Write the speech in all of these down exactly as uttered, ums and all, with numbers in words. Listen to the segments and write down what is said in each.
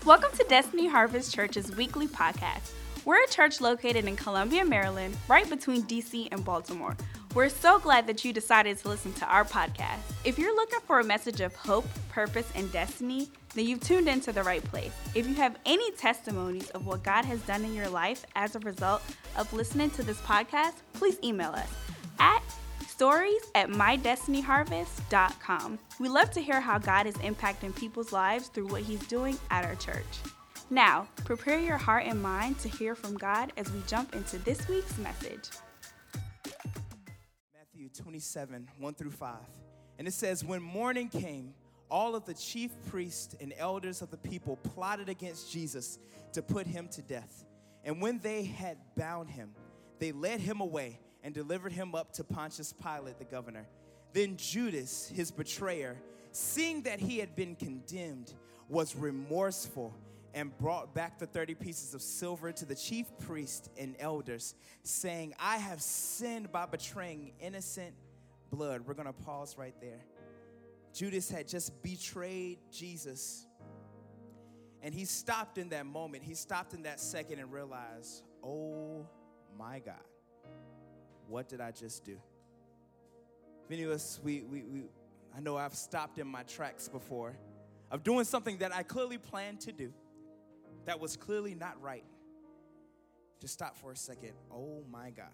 Welcome to Destiny Harvest Church's weekly podcast. We're a church located in Columbia, Maryland, right between D C and Baltimore. We're so glad that you decided to listen to our podcast. If you're looking for a message of hope, purpose, and destiny, then you've tuned into the right place. If you have any testimonies of what God has done in your life as a result of listening to this podcast, please email us at stories at my destiny harvest dot com. We love to hear how God is impacting people's lives through what he's doing at our church. Now, prepare your heart and mind to hear from God as we jump into this week's message. Matthew twenty-seven, one through five. And it says, when morning came, all of the chief priests and elders of the people plotted against Jesus to put him to death. And when they had bound him, they led him away and delivered him up to Pontius Pilate, the governor. Then Judas, his betrayer, seeing that he had been condemned, was remorseful and brought back the thirty pieces of silver to the chief priests and elders, saying, I have sinned by betraying innocent blood. We're going to pause right there. Judas had just betrayed Jesus, and he stopped in that moment. He stopped in that second and realized, oh my God, what did I just do? Many of us, we, we, we, I know I've stopped in my tracks before of doing something that I clearly planned to do that was clearly not right. Just stop for a second. Oh my God,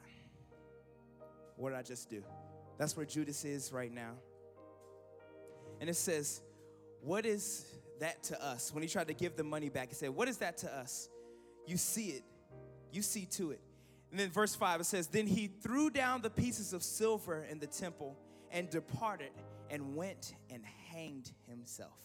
what did I just do? That's where Judas is right now. And it says, what is that to us? When he tried to give the money back, he said, what is that to us? You see it. You see to it. And then verse five, it says, then he threw down the pieces of silver in the temple and departed and went and hanged himself.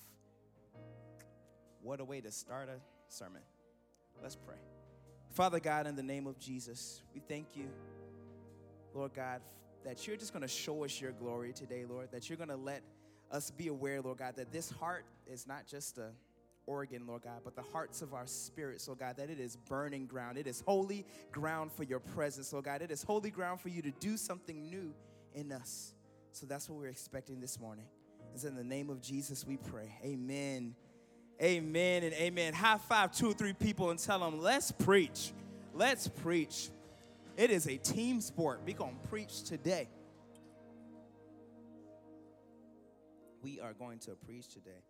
What a way to start a sermon. Let's pray. Father God, in the name of Jesus, we thank you, Lord God, that you're just going to show us your glory today, Lord, that you're going to let us be aware, Lord God, that this heart is not just a organ, Lord God, but the hearts of our spirits, Lord God, that it is burning ground. It is holy ground for your presence, Lord God. It is holy ground for you to do something new in us. So that's what we're expecting this morning. It's in the name of Jesus we pray. Amen. Amen and amen. High five two or three people and tell them, let's preach. Let's preach. It is a team sport. We're going to preach today. We are going to preach today.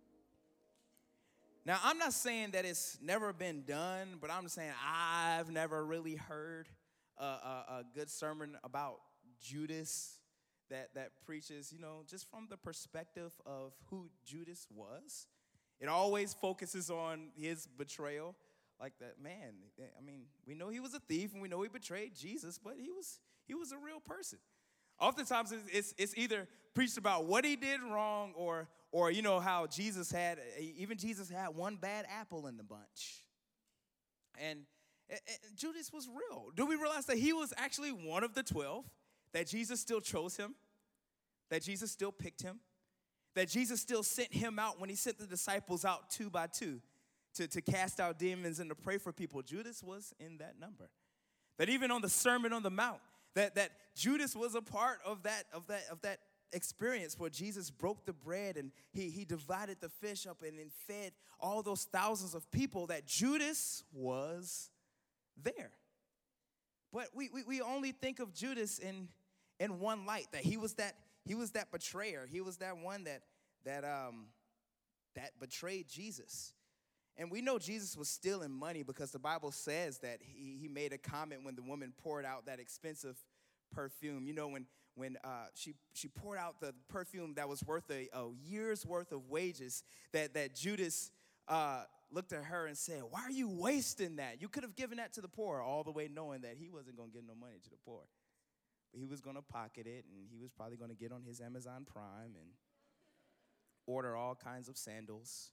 Now, I'm not saying that it's never been done, but I'm saying I've never really heard a, a, a good sermon about Judas that, that preaches, you know, just from the perspective of who Judas was. It always focuses on his betrayal. Like that, man, I mean, we know he was a thief and we know he betrayed Jesus, but he was he was a real person. Oftentimes, it's, it's, it's either preached about what he did wrong or, or, you know, how Jesus had, even Jesus had one bad apple in the bunch. And, and Judas was real. Do we realize that he was actually one of the twelve, that Jesus still chose him, that Jesus still picked him, that Jesus still sent him out when he sent the disciples out two by two to, to cast out demons and to pray for people? Judas was in that number. That even on the Sermon on the Mount, That that Judas was a part of that of that of that experience where Jesus broke the bread and he he divided the fish up and then fed all those thousands of people. That Judas was there. But we we, we only think of Judas in in one light, that he was that he was that betrayer. He was that one that that um that betrayed Jesus. And we know Jesus was stealing money because the Bible says that he, he made a comment when the woman poured out that expensive perfume. You know, when when uh, she she poured out the perfume that was worth a, a year's worth of wages, that, that Judas uh, looked at her and said, why are you wasting that? You could have given that to the poor, all the way knowing that he wasn't going to give no money to the poor. But he was going to pocket it, and he was probably going to get on his Amazon Prime and order all kinds of sandals.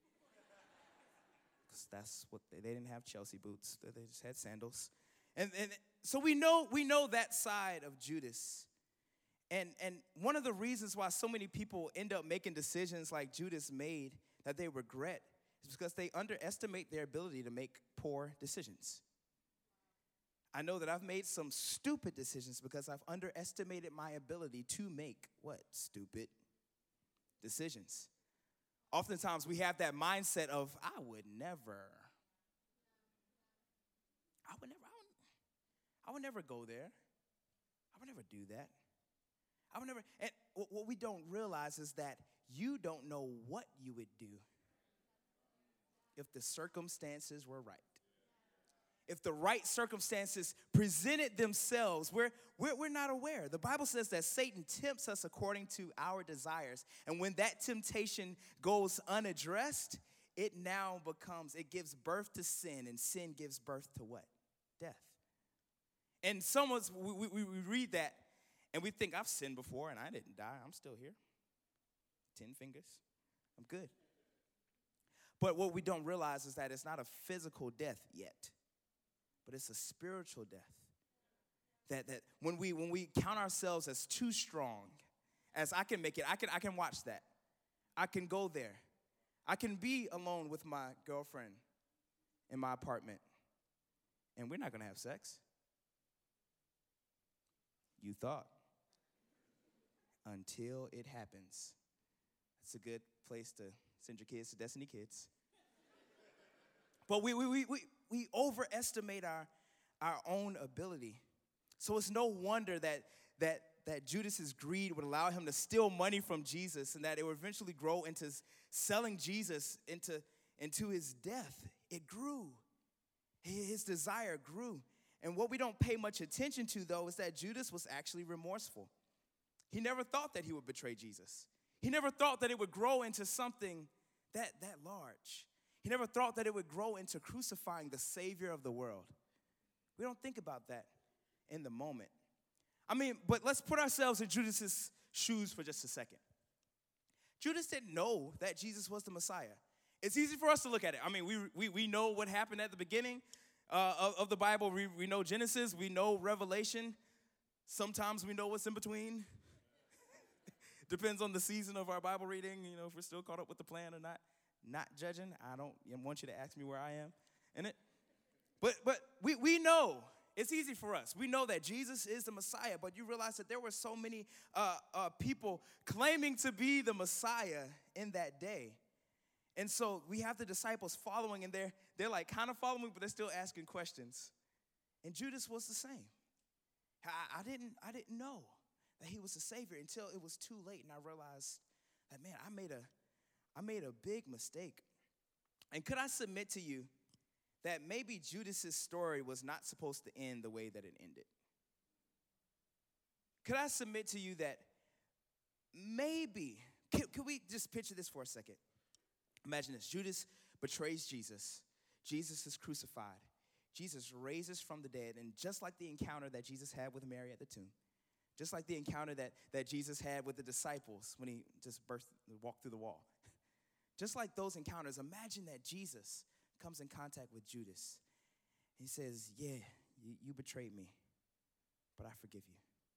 That's what they, they didn't have Chelsea boots. They just had sandals. And and so we know we know that side of Judas. And and one of the reasons why so many people end up making decisions like Judas made that they regret is because they underestimate their ability to make poor decisions. I know that I've made some stupid decisions because I've underestimated my ability to make what? Stupid decisions. oftentimes we have that mindset of, I would never, I would never, I would, I would never go there. I would never do that. I would never, and what we don't realize is that you don't know what you would do if the circumstances were right. If the right circumstances presented themselves, we're, we're, we're not aware. The Bible says that Satan tempts us according to our desires. And when that temptation goes unaddressed, it now becomes, it gives birth to sin, and sin gives birth to what? Death. And someone's, we, we, we read that, and we think, I've sinned before, and I didn't die. I'm still here. Ten fingers. I'm good. But what we don't realize is that it's not a physical death yet, but it's a spiritual death. That that when we when we count ourselves as too strong, as I can make it, I can I can watch that. I can go there. I can be alone with my girlfriend in my apartment, and we're not gonna have sex. You thought. Until it happens. It's a good place to send your kids to Destiny Kids. But we we we we, we overestimate our, our own ability. So it's no wonder that that that Judas's greed would allow him to steal money from Jesus, and that it would eventually grow into selling Jesus into, into his death. It grew. His desire grew. And what we don't pay much attention to, though, is that Judas was actually remorseful. He never thought that he would betray Jesus. He never thought that it would grow into something that, that large. He never thought that it would grow into crucifying the Savior of the world. We don't think about that in the moment. I mean, but let's put ourselves in Judas's shoes for just a second. Judas didn't know that Jesus was the Messiah. It's easy for us to look at it. I mean, we we, we know what happened at the beginning uh, of, of the Bible. We, we know Genesis. We know Revelation. Sometimes we know what's in between. Depends on the season of our Bible reading, you know, if we're still caught up with the plan or not. Not judging. I don't I want you to ask me where I am in it. But but we, we know. It's easy for us. We know that Jesus is the Messiah, but you realize that there were so many uh, uh, people claiming to be the Messiah in that day. And so we have the disciples following, and they're, they're like kind of following, but they're still asking questions. And Judas was the same. I, I didn't I didn't know that he was the Savior until it was too late, and I realized that, man, I made a I made a big mistake. And could I submit to you that maybe Judas's story was not supposed to end the way that it ended? Could I submit to you that maybe, can, can we just picture this for a second? Imagine this. Judas betrays Jesus. Jesus is crucified. Jesus raises from the dead. And just like the encounter that Jesus had with Mary at the tomb, just like the encounter that, that Jesus had with the disciples when he just burst, walked through the wall, just like those encounters, imagine that Jesus comes in contact with Judas. He says, yeah, you, you betrayed me, but I forgive you.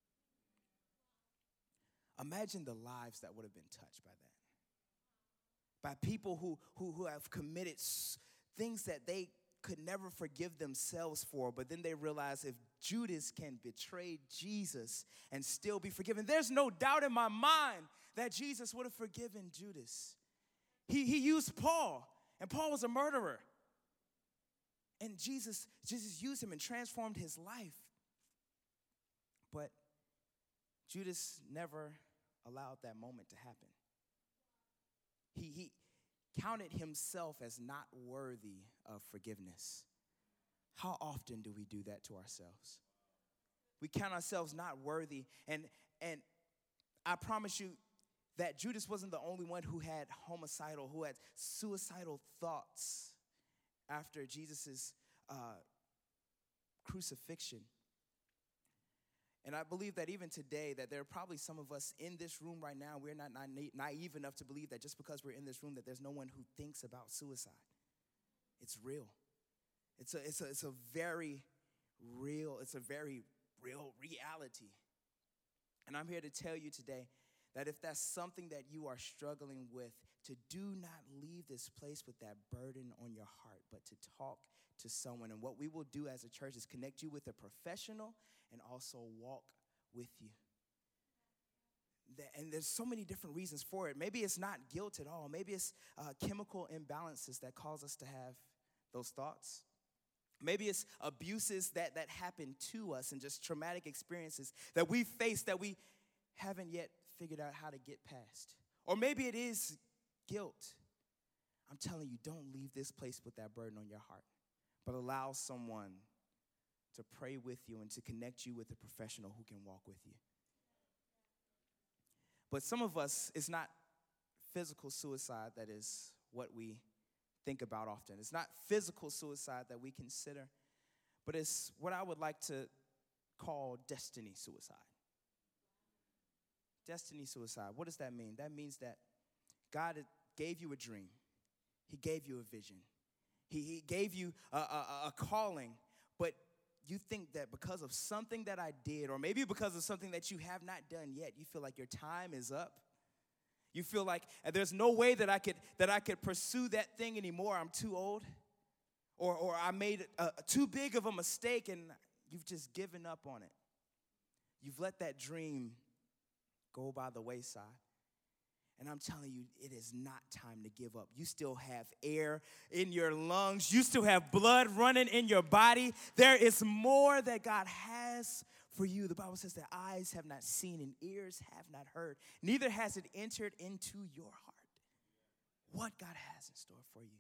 Imagine the lives that would have been touched by that. By people who, who, who have committed things that they could never forgive themselves for, but then they realize if Judas can betray Jesus and still be forgiven, there's no doubt in my mind that Jesus would have forgiven Judas. He, he used Paul, and Paul was a murderer. And Jesus, Jesus used him and transformed his life. But Judas never allowed that moment to happen. He, he counted himself as not worthy of forgiveness. How often do we do that to ourselves? We count ourselves not worthy. And, and I promise you that Judas wasn't the only one who had homicidal, who had suicidal thoughts after Jesus' uh, crucifixion. And I believe that even today, that there are probably some of us in this room right now, we're not naive, naive enough to believe that just because we're in this room, that there's no one who thinks about suicide. It's real. It's a, it's a, it's a very real, it's a very real reality. And I'm here to tell you today that if that's something that you are struggling with, to do not leave this place with that burden on your heart, but to talk to someone. And what we will do as a church is connect you with a professional and also walk with you. that, and there's so many different reasons for it. Maybe it's not guilt at all. Maybe it's uh, chemical imbalances that cause us to have those thoughts. Maybe it's abuses that, that happen to us and just traumatic experiences that we face that we haven't yet figured out how to get past. Or maybe it is guilt. I'm telling you, don't leave this place with that burden on your heart, but allow someone to pray with you and to connect you with a professional who can walk with you. But some of us, it's not physical suicide that is what we think about often. It's not physical suicide that we consider, but it's what I would like to call destiny suicide. Destiny suicide. What does that mean? That means that God gave you a dream. He gave you a vision. He, he gave you a, a, a calling, but you think that because of something that I did, or maybe because of something that you have not done yet, you feel like your time is up. You feel like there's no way that I could that I could pursue that thing anymore. I'm too old, or or I made a, too big of a mistake, and you've just given up on it. You've let that dream go by the wayside. And I'm telling you, it is not time to give up. You still have air in your lungs. You still have blood running in your body. There is more that God has for you. The Bible says that eyes have not seen and ears have not heard. Neither has it entered into your heart what God has in store for you.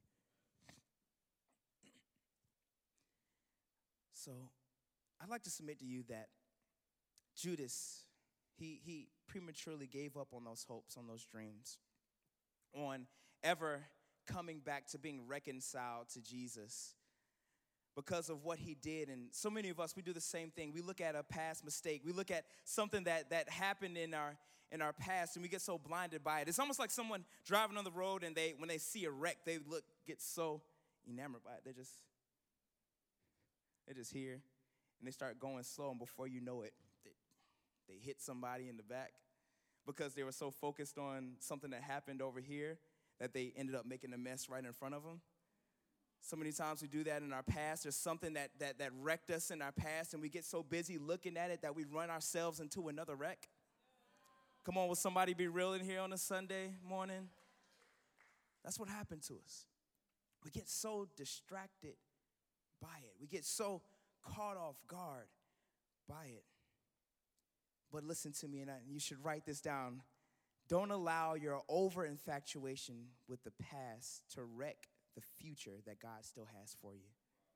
So I'd like to submit to you that Judas, He he prematurely gave up on those hopes, on those dreams, on ever coming back to being reconciled to Jesus because of what he did. And so many of us, we do the same thing. We look at a past mistake. We look at something that, that happened in our in our past, and we get so blinded by it. It's almost like someone driving on the road, and they when they see a wreck, they look get so enamored by it. They just, they're just here, and they start going slow, and before you know it, they hit somebody in the back because they were so focused on something that happened over here that they ended up making a mess right in front of them. So many times we do that in our past. There's something that, that, that wrecked us in our past, and we get so busy looking at it that we run ourselves into another wreck. Come on, will somebody be real in here on a Sunday morning? That's what happened to us. We get so distracted by it. We get so caught off guard by it. But listen to me, and I, you should write this down. Don't allow your over-infatuation with the past to wreck the future that God still has for you.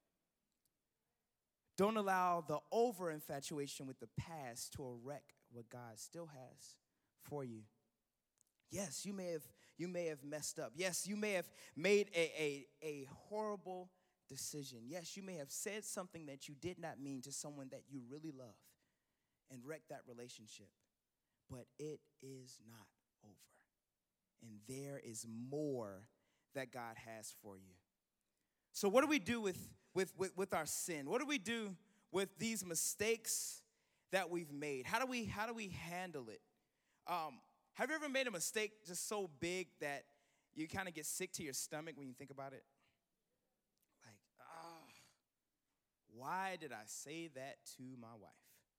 Don't allow the over-infatuation with the past to wreck what God still has for you. Yes, you may have you may have messed up. Yes, you may have made a, a, a horrible decision. Yes, you may have said something that you did not mean to someone that you really love and wreck that relationship. But it is not over. And there is more that God has for you. So what do we do with, with, with, with our sin? What do we do with these mistakes that we've made? How do we, how do we handle it? Um, have you ever made a mistake just so big that you kind of get sick to your stomach when you think about it? Like, ah, oh, why did I say that to my wife?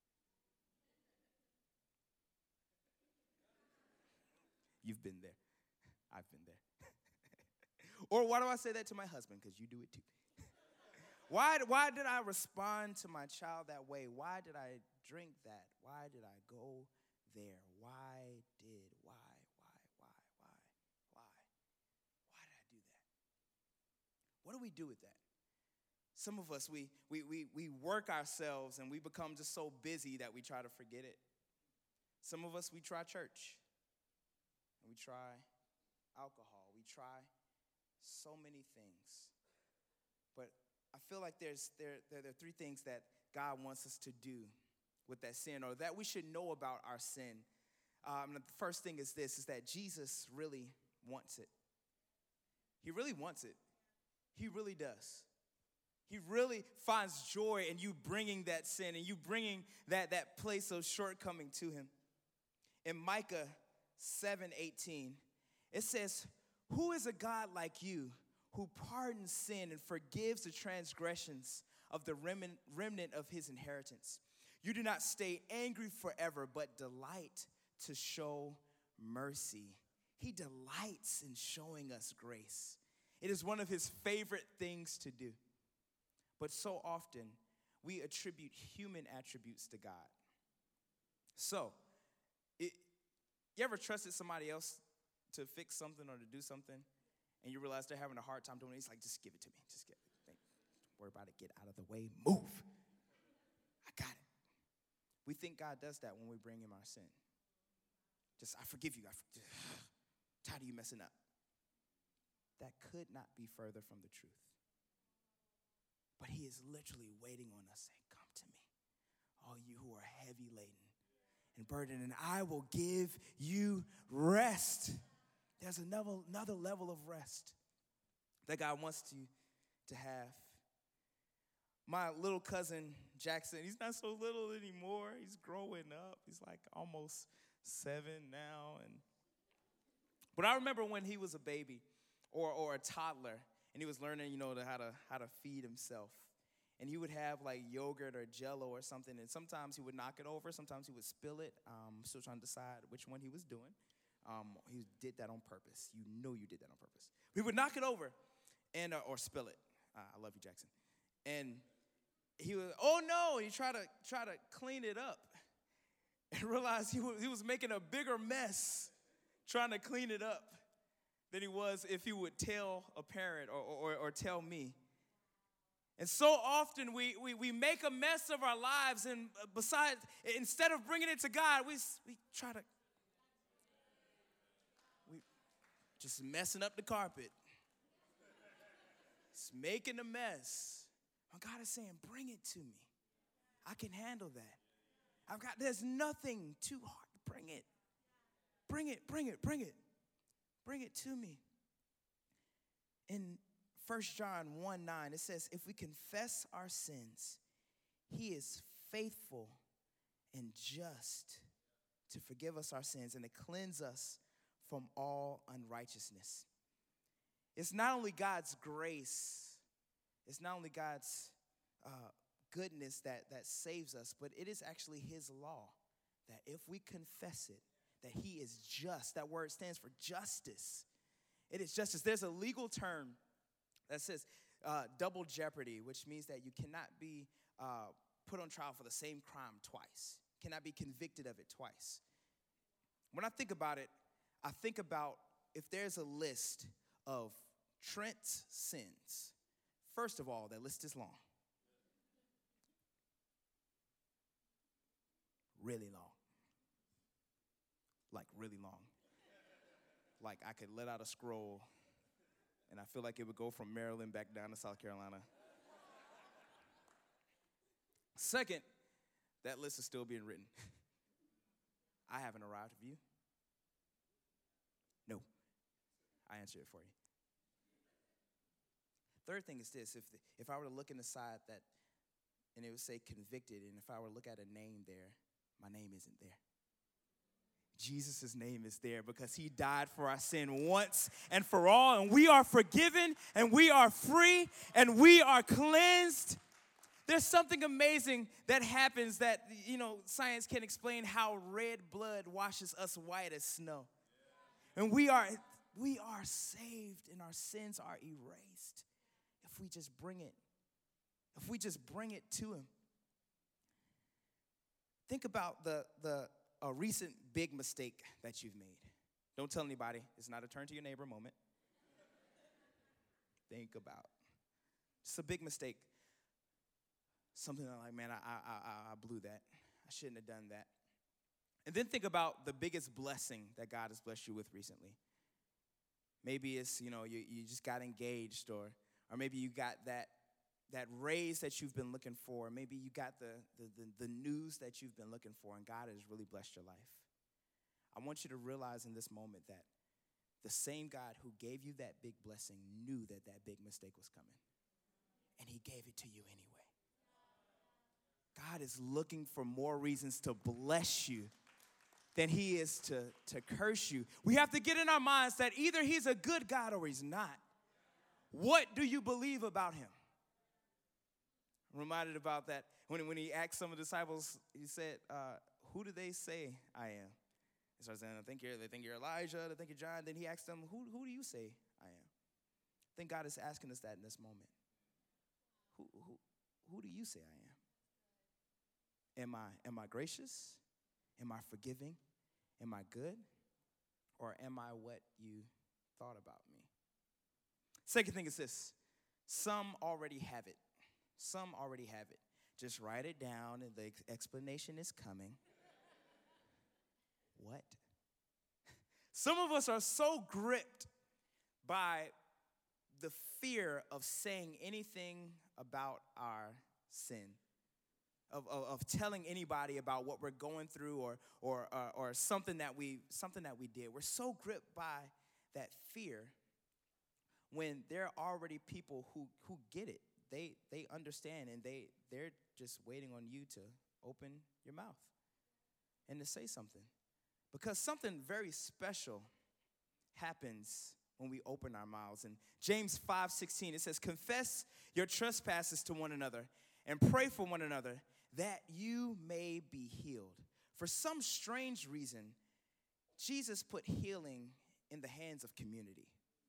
You've been there. I've been there. Or why do I say that to my husband? Because you do it too. why, why did I respond to my child that way? Why did I drink that? Why did I go there? Why did, why, why, why, why, why? Why did I do that? What do we do with that? Some of us, we, we, we, we work ourselves and we become just so busy that we try to forget it. Some of us, we try church. And we try alcohol. We try so many things. But I feel like there's there, there, there are three things that God wants us to do with that sin, or that we should know about our sin. Um, the first thing is this, is that Jesus really wants it. He really wants it. He really does. He really finds joy in you bringing that sin and you bringing that, that place of shortcoming to him. In Micah seven eighteen, it says, "Who is a God like you who pardons sin and forgives the transgressions of the remnant, remnant of his inheritance? You do not stay angry forever, but delight to show mercy. He delights in showing us grace. It is one of his favorite things to do. But so often, we attribute human attributes to God. So, it, you ever trusted somebody else to fix something or to do something, and you realize they're having a hard time doing it? He's like, just give it to me. Just give it. Don't worry about it. Get out of the way. Move. I got it. We think God does that when we bring him our sin. Just, I forgive you. I forgive. Tired of you messing up. That could not be further from the truth. But he is literally waiting on us saying, come to me, all you who are heavy laden and burdened, and I will give you rest. There's another, another level of rest that God wants to, to have. My little cousin, Jackson, he's not so little anymore. He's growing up. He's like almost seven now. And But I remember when he was a baby or, or a toddler, and he was learning, you know, to how to how to feed himself. And he would have like yogurt or Jell-O or something, and sometimes he would knock it over. Sometimes he would spill it. Um, I'm still trying to decide which one he was doing. Um, he did that on purpose. You know you did that on purpose. He would knock it over and uh, or spill it. Uh, I love you, Jackson. And he was, oh no, he tried to try to clean it up and realized he was, he was making a bigger mess trying to clean it up than he was if he would tell a parent or, or, or tell me. And so often we, we, we make a mess of our lives, and besides, instead of bringing it to God, we, we try to, we just messing up the carpet. It's making a mess. And God is saying, bring it to me. I can handle that. I've got, there's nothing too hard. Bring it. Bring it, bring it, bring it. Bring it to me. In First John one nine, it says, if we confess our sins, he is faithful and just to forgive us our sins and to cleanse us from all unrighteousness. It's not only God's grace, it's not only God's uh, goodness that, that saves us, but it is actually his law that if we confess it, that he is just. That word stands for justice. It is justice. There's a legal term that says uh, double jeopardy, which means that you cannot be uh, put on trial for the same crime twice. Cannot be convicted of it twice. When I think about it, I think about if there's a list of Trent's sins. First of all, that list is long. Really long. Like really long. Like I could let out a scroll and I feel like it would go from Maryland back down to South Carolina. Second, that list is still being written. I haven't arrived. Have you? No. I answer it for you. Third thing is this. If, the, if I were to look in the side that, and it would say convicted, and if I were to look at a name there, my name isn't there. Jesus' name is there because he died for our sin once and for all, and we are forgiven, and we are free, and we are cleansed. There's something amazing that happens that, you know, science can't explain, how red blood washes us white as snow. And we are, we are saved, and our sins are erased if we just bring it, if we just bring it to him. Think about the, the a recent big mistake that you've made. Don't tell anybody. It's not a turn to your neighbor moment. Think about. It's a big mistake. Something like, man, I, I, I, I blew that. I shouldn't have done that. And then think about the biggest blessing that God has blessed you with recently. Maybe it's, you know, you, you just got engaged, or or maybe you got that that raise that you've been looking for. Maybe you got the, the, the, the news that you've been looking for, and God has really blessed your life. I want you to realize in this moment that the same God who gave you that big blessing knew that that big mistake was coming, and he gave it to you anyway. God is looking for more reasons to bless you than he is to, to curse you. We have to get in our minds that either he's a good God or he's not. What do you believe about him? I'm reminded about that when, when he asked some of the disciples, he said, uh, who do they say I am? He starts saying, I think you're, they think you're Elijah, they think you're John. Then he asks them, who, who do you say I am? I think God is asking us that in this moment. Who, who, who do you say I am? Am I, am I gracious? Am I forgiving? Am I good? Or am I what you thought about me? Second thing is this. Some already have it. Some already have it. Just write it down and the ex- explanation is coming. What? Some of us are so gripped by the fear of saying anything about our sin, of, of, of telling anybody about what we're going through or, or, or, or something that we something that we did. We're so gripped by that fear when there are already people who, who get it. They they understand and they, they're just waiting on you to open your mouth and to say something. Because something very special happens when we open our mouths. In James five sixteen, it says, confess your trespasses to one another and pray for one another that you may be healed. For some strange reason, Jesus put healing in the hands of community.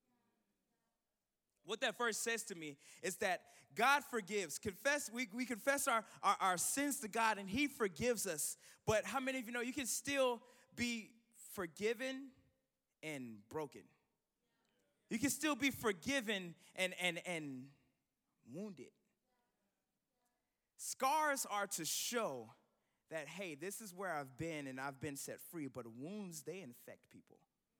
What that verse says to me is that God forgives. Confess, we, we confess our, our, our sins to God and he forgives us. But how many of you know you can still be forgiven and broken? You can still be forgiven and, and, and wounded. Scars are to show that, hey, this is where I've been and I've been set free. But wounds, they infect people.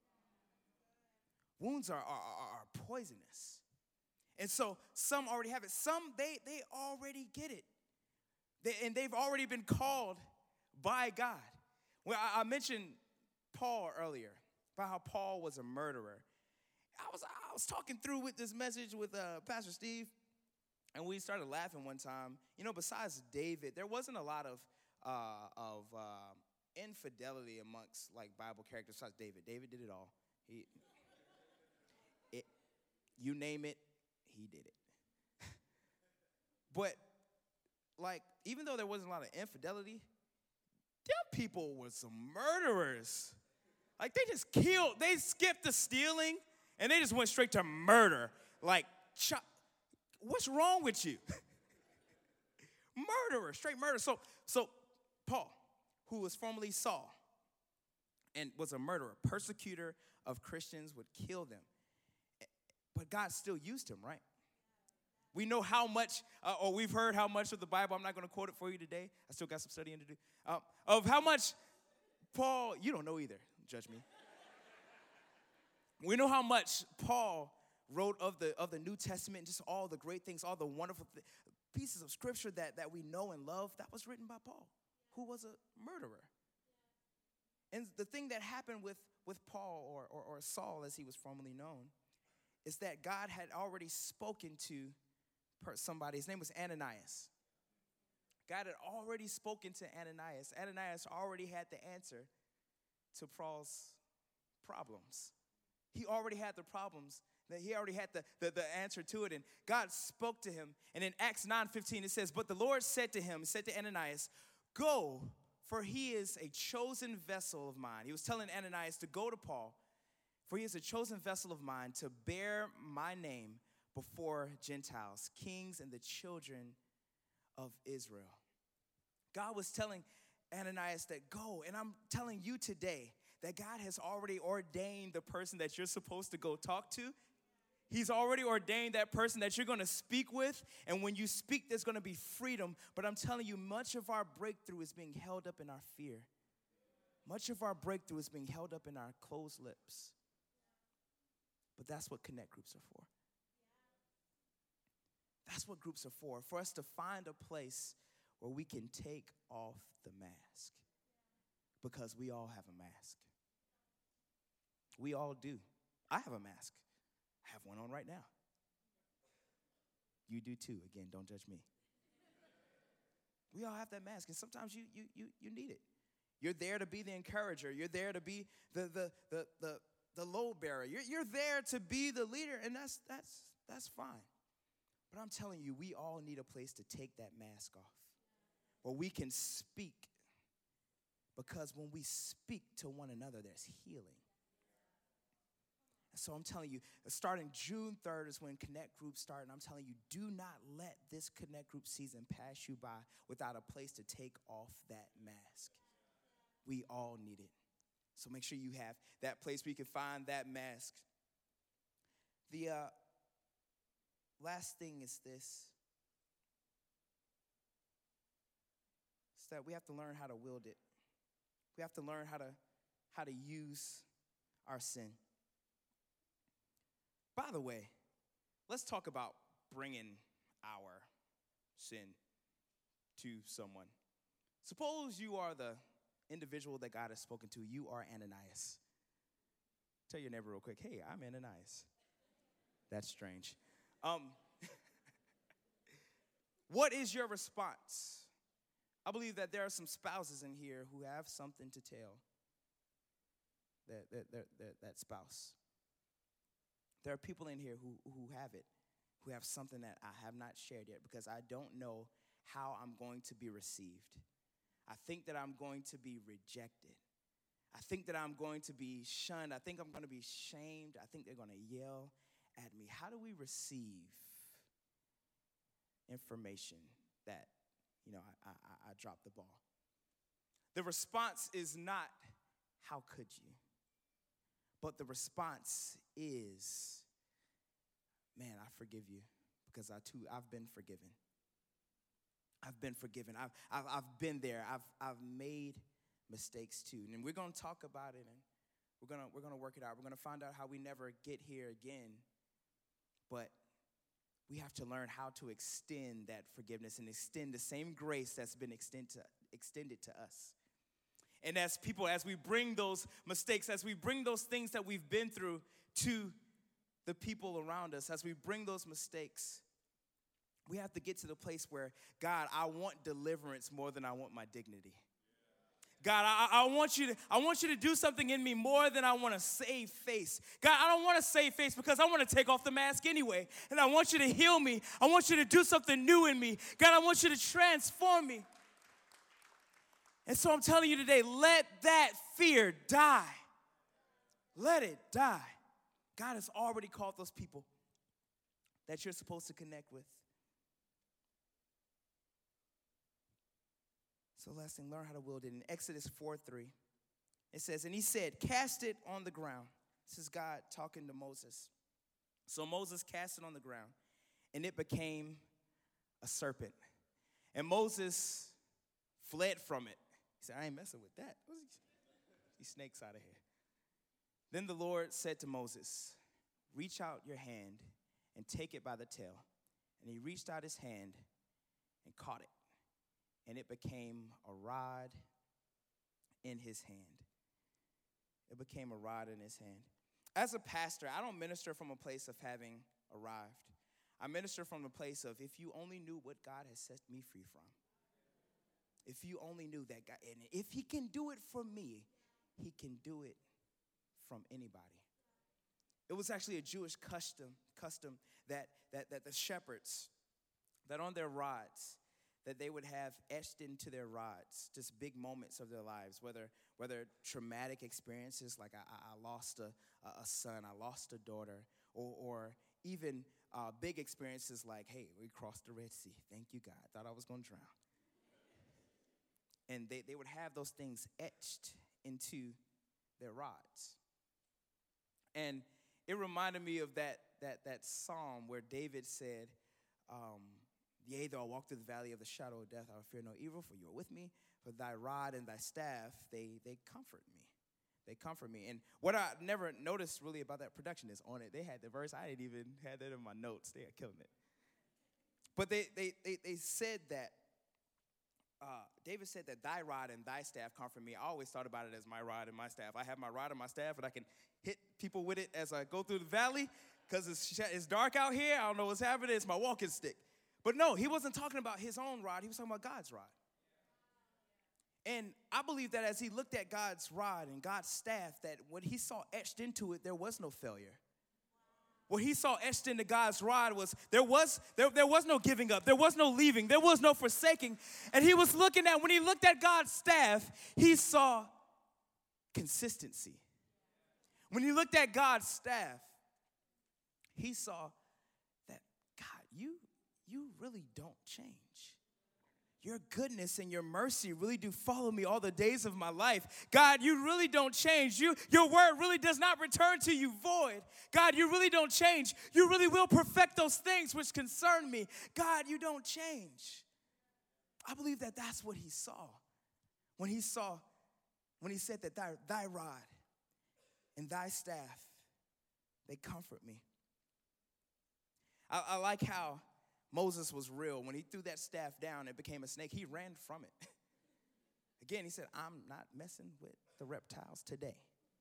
Wounds are, are, are poisonous. And so some already have it. Some, they, they already get it. They, and they've already been called by God. Well, I, I mentioned Paul earlier, about how Paul was a murderer. I was I was talking through with this message with uh, Pastor Steve, and we started laughing one time. You know, besides David, there wasn't a lot of uh, of uh, infidelity amongst like Bible characters besides David. David did it all. He, it, you name it, he did it. But like, even though there wasn't a lot of infidelity, them people were some murderers. Like, they just killed. They skipped the stealing, and they just went straight to murder. Like, ch- what's wrong with you? Murderer, straight murder. So, so Paul, who was formerly Saul and was a murderer, persecutor of Christians, would kill them. But God still used him, right? We know how much, uh, or we've heard how much of the Bible, I'm not going to quote it for you today. I still got some studying to do. Uh, of how much Paul, you don't know either, judge me. We know how much Paul wrote of the of the New Testament, just all the great things, all the wonderful th- pieces of scripture that, that we know and love. That was written by Paul, who was a murderer. And the thing that happened with, with Paul, or, or, or Saul as he was formerly known, is that God had already spoken to somebody. His name was Ananias. God had already spoken to Ananias. Ananias already had the answer to Paul's problems. He already had the problems. That he already had the, the, the answer to it. And God spoke to him. And in Acts nine fifteen, it says, but the Lord said to him, said to Ananias, go, for he is a chosen vessel of mine. He was telling Ananias to go to Paul, for he is a chosen vessel of mine to bear my name before Gentiles, kings, and the children of Israel. God was telling Ananias that go, and I'm telling you today that God has already ordained the person that you're supposed to go talk to. He's already ordained that person that you're going to speak with, and when you speak, there's going to be freedom. But I'm telling you, much of our breakthrough is being held up in our fear. Much of our breakthrough is being held up in our closed lips. But that's what connect groups are for. That's what groups are for, for us to find a place where we can take off the mask. Because we all have a mask. We all do. I have a mask. I have one on right now. You do too. Again, don't judge me. We all have that mask, and sometimes you you you you need it. You're there to be the encourager. You're there to be the the the the, the load bearer. You're you're there to be the leader, and that's that's that's fine. But I'm telling you, we all need a place to take that mask off, where we can speak. because when we speak to one another, there's healing. And so I'm telling you, starting June third is when Connect Group start, and I'm telling you, do not let this Connect Group season pass you by without a place to take off that mask. We all need it. So make sure you have that place where you can find that mask. The uh, last thing is this. It's that we have to learn how to wield it. We have to learn how to, how to use our sin. By the way, let's talk about bringing our sin to someone. Suppose you are the individual that God has spoken to. You are Ananias. Tell your neighbor real quick, hey, I'm Ananias. That's strange. Um, what is your response? I believe that there are some spouses in here who have something to tell that, that, that, that, that spouse. There are people in here who, who have it, who have something that I have not shared yet because I don't know how I'm going to be received. I think that I'm going to be rejected. I think that I'm going to be shunned. I think I'm going to be shamed. I think they're going to yell at me. How do we receive information that, you know, I, I, I dropped the ball? The response is not, how could you? But the response is, man, I forgive you because I too, I've been forgiven. I've been forgiven. I've, I've, I've been there. I've, I've made mistakes too. And we're going to talk about it, and we're going to, we're going to work it out. We're going to find out how we never get here again. But we have to learn how to extend that forgiveness and extend the same grace that's been extend to, extended to us. And as people, as we bring those mistakes, as we bring those things that we've been through to the people around us, as we bring those mistakes, we have to get to the place where, God, I want deliverance more than I want my dignity. God, I, I want you to, I want you to do something in me more than I want to save face. God, I don't want to save face because I want to take off the mask anyway. And I want you to heal me. I want you to do something new in me. God, I want you to transform me. And so I'm telling you today, let that fear die. Let it die. God has already called those people that you're supposed to connect with. So last thing, learn how to wield it. In Exodus four three, it says, and he said, cast it on the ground. This is God talking to Moses. So Moses cast it on the ground, and it became a serpent. And Moses fled from it. He said, I ain't messing with that. These snakes out of here. Then the Lord said to Moses, reach out your hand and take it by the tail. And he reached out his hand and caught it. And it became a rod in his hand. It became a rod in his hand. As a pastor, I don't minister from a place of having arrived. I minister from a place of, if you only knew what God has set me free from. If you only knew that God, and if he can do it for me, he can do it from anybody. It was actually a Jewish custom, custom that, that, that the shepherds, that on their rods, that they would have etched into their rods just big moments of their lives, whether whether traumatic experiences like I, I lost a, a son, I lost a daughter, or, or even uh, big experiences like, hey, we crossed the Red Sea. Thank you, God. Thought I was going to drown. And they, they would have those things etched into their rods. And it reminded me of that, that, that psalm where David said, um, yea, though I walk through the valley of the shadow of death, I will fear no evil, for you are with me. For thy rod and thy staff, they, they comfort me. They comfort me. And what I never noticed really about that production is on it, they had the verse. I didn't even have that in my notes. They are killing it. But they, they, they, they said that, uh, David said that thy rod and thy staff comfort me. I always thought about it as my rod and my staff. I have my rod and my staff, and I can hit people with it as I go through the valley because it's, it's dark out here. I don't know what's happening. It's my walking stick. But no, he wasn't talking about his own rod. He was talking about God's rod. And I believe that as he looked at God's rod and God's staff, that when he saw etched into it, there was no failure. what he saw etched into God's rod was there was there, there was no giving up. There was no leaving. There was no forsaking. And he was looking at, when he looked at God's staff, he saw consistency. When he looked at God's staff, he saw that, God, you, you really don't change. Your goodness and your mercy really do follow me all the days of my life. God, you really don't change. You, your word really does not return to you void. God, you really don't change. You really will perfect those things which concern me. God, you don't change. I believe that that's what he saw when he saw, when he said that thy, thy rod and thy staff, they comfort me. I, I like how Moses was real. When he threw that staff down, it became a snake. He ran from it. Again, he said, I'm not messing with the reptiles today.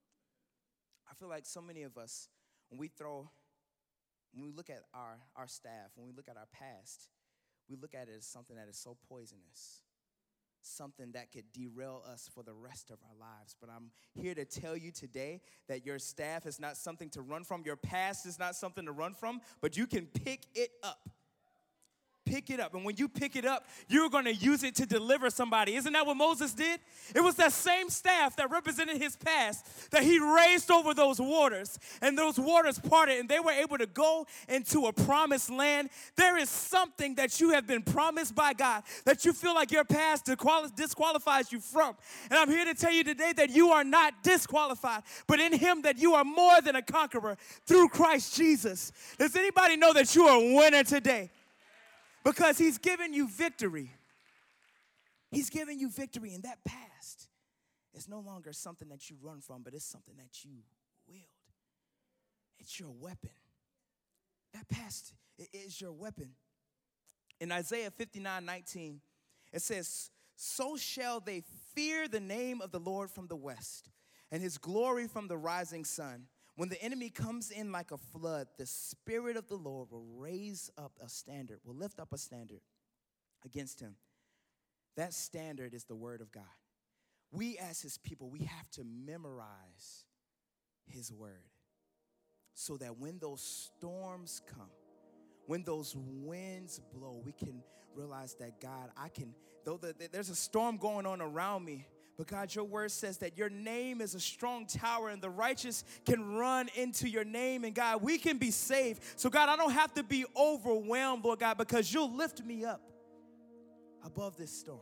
I feel like so many of us, when we throw, when we look at our, our staff, when we look at our past, we look at it as something that is so poisonous, something that could derail us for the rest of our lives. But I'm here to tell you today that your staff is not something to run from. Your past is not something to run from, but you can pick it up. Pick it up. And when you pick it up, you're going to use it to deliver somebody. Isn't that what Moses did? It was that same staff that represented his past that he raised over those waters. And those waters parted, and they were able to go into a promised land. There is something that you have been promised by God that you feel like your past disqualifies you from. And I'm here to tell you today that you are not disqualified, but in him that you are more than a conqueror through Christ Jesus. Does anybody know that you are a winner today? Because he's given you victory. He's given you victory, and that past is no longer something that you run from, but it's something that you wield. It's your weapon. That past is your weapon. In Isaiah fifty-nine nineteen, it says, so shall they fear the name of the Lord from the west, and his glory from the rising sun. When the enemy comes in like a flood, the Spirit of the Lord will raise up a standard, will lift up a standard against him. That standard is the word of God. We as his people, we have to memorize his word so that when those storms come, when those winds blow, we can realize that, God, I can, though the, there's a storm going on around me, but God, your word says that your name is a strong tower and the righteous can run into your name. And God, we can be saved. So God, I don't have to be overwhelmed, Lord God, because you'll lift me up above this storm.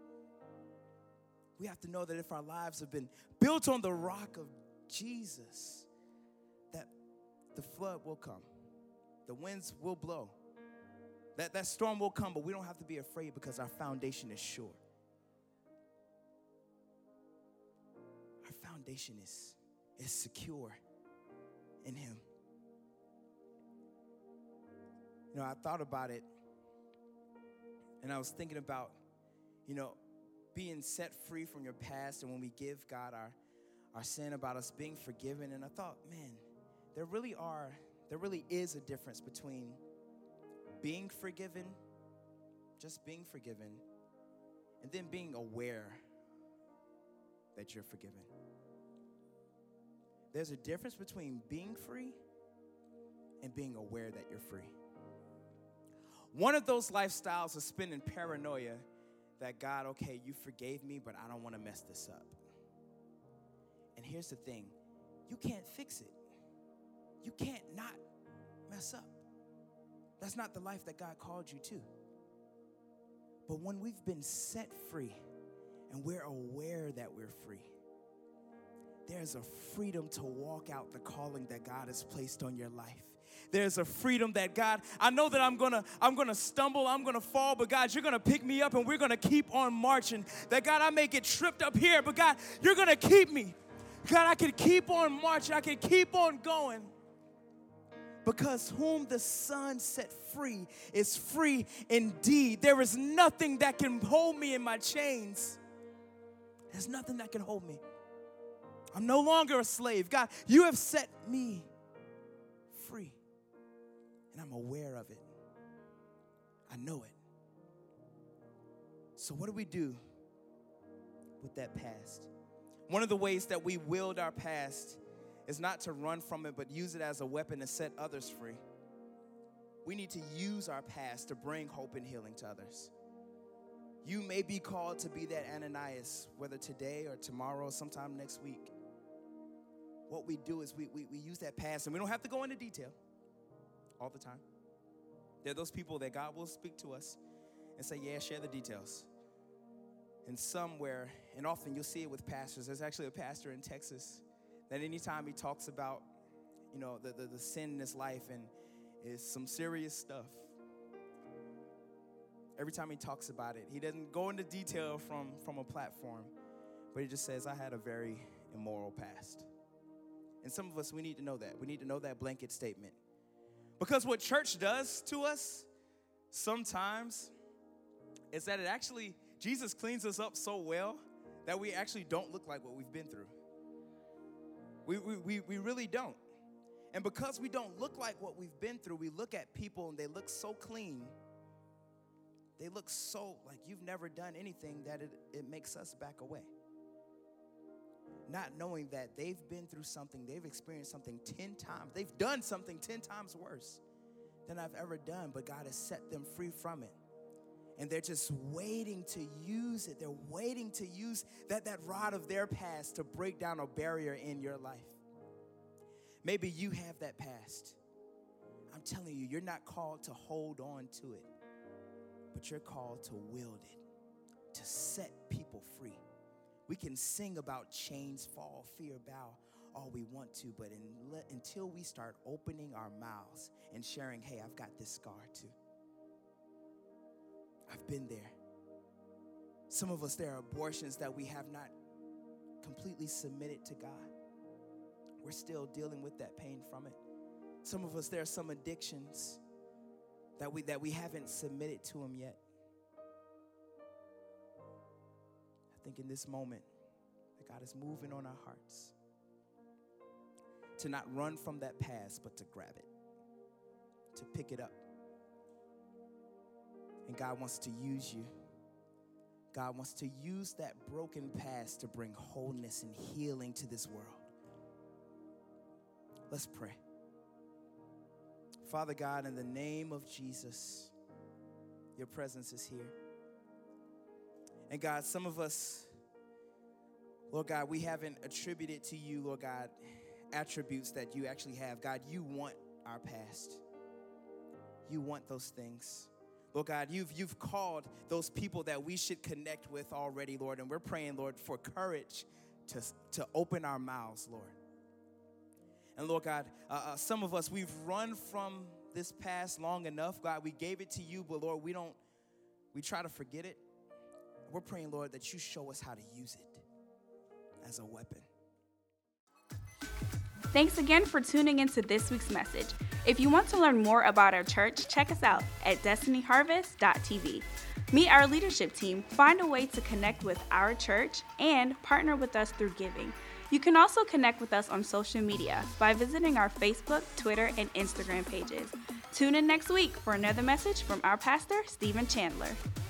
We have to know that if our lives have been built on the rock of Jesus, that the flood will come. The winds will blow. That, that storm will come, but we don't have to be afraid because our foundation is sure. Foundation is, is secure in him. You know, I thought about it, and I was thinking about, you know, being set free from your past, and when we give God our, our sin, about us being forgiven. And I thought, man, there really are, there really is a difference between being forgiven, just being forgiven, and then being aware that you're forgiven. There's a difference between being free and being aware that you're free. One of those lifestyles is spending paranoia that, God, okay, you forgave me, but I don't want to mess this up. And here's the thing. You can't fix it. You can't not mess up. That's not the life that God called you to. But when we've been set free and we're aware that we're free, there's a freedom to walk out the calling that God has placed on your life. There's a freedom that, God, I know that I'm gonna, I'm gonna stumble, I'm gonna fall, but God, you're gonna pick me up and we're gonna keep on marching. That, God, I may get tripped up here, but God, you're gonna keep me. God, I can keep on marching, I can keep on going. Because whom the Son set free is free indeed. There is nothing that can hold me in my chains. There's nothing that can hold me. I'm no longer a slave. God, you have set me free. And I'm aware of it. I know it. So what do we do with that past? One of the ways that we wield our past is not to run from it, but use it as a weapon to set others free. We need to use our past to bring hope and healing to others. You may be called to be that Ananias, whether today or tomorrow or sometime next week. What we do is we, we, we use that past, and we don't have to go into detail all the time. There are those people that God will speak to us and say, yeah, share the details. And somewhere, and often you'll see it with pastors. There's actually a pastor in Texas that anytime he talks about, you know, the, the, the sin in his life and is some serious stuff, every time he talks about it, he doesn't go into detail from, from a platform, but he just says, I had a very immoral past. And some of us, we need to know that. We need to know that blanket statement. Because what church does to us sometimes is that it actually, Jesus cleans us up so well that we actually don't look like what we've been through. We, we, we, we really don't. And because we don't look like what we've been through, we look at people and they look so clean. They look so like you've never done anything that it, it makes us back away. Not knowing that they've been through something, they've experienced something ten times. They've done something ten times worse than I've ever done, but God has set them free from it. And they're just waiting to use it. They're waiting to use that, that rod of their past to break down a barrier in your life. Maybe you have that past. I'm telling you, you're not called to hold on to it, but you're called to wield it, to set people free. We can sing about chains fall, fear bow, all we want to, but in, let, until we start opening our mouths and sharing, hey, I've got this scar too. I've been there. Some of us, there are abortions that we have not completely submitted to God. We're still dealing with that pain from it. Some of us, there are some addictions that we that we haven't submitted to Him yet. I think in this moment that God is moving on our hearts to not run from that past, but to grab it, to pick it up. And God wants to use you. God wants to use that broken past to bring wholeness and healing to this world. Let's pray. Father God, in the name of Jesus, your presence is here. And God, some of us, Lord God, we haven't attributed to you, Lord God, attributes that you actually have. God, you want our past. You want those things. Lord God, you've, you've called those people that we should connect with already, Lord. And we're praying, Lord, for courage to, to open our mouths, Lord. And Lord God, uh, uh, some of us, we've run from this past long enough. God, we gave it to you, but Lord, we don't, we try to forget it. We're praying, Lord, that you show us how to use it as a weapon. Thanks again for tuning into this week's message. If you want to learn more about our church, check us out at destiny harvest dot t v. Meet our leadership team, find a way to connect with our church, and partner with us through giving. You can also connect with us on social media by visiting our Facebook, Twitter, and Instagram pages. Tune in next week for another message from our pastor, Stephen Chandler.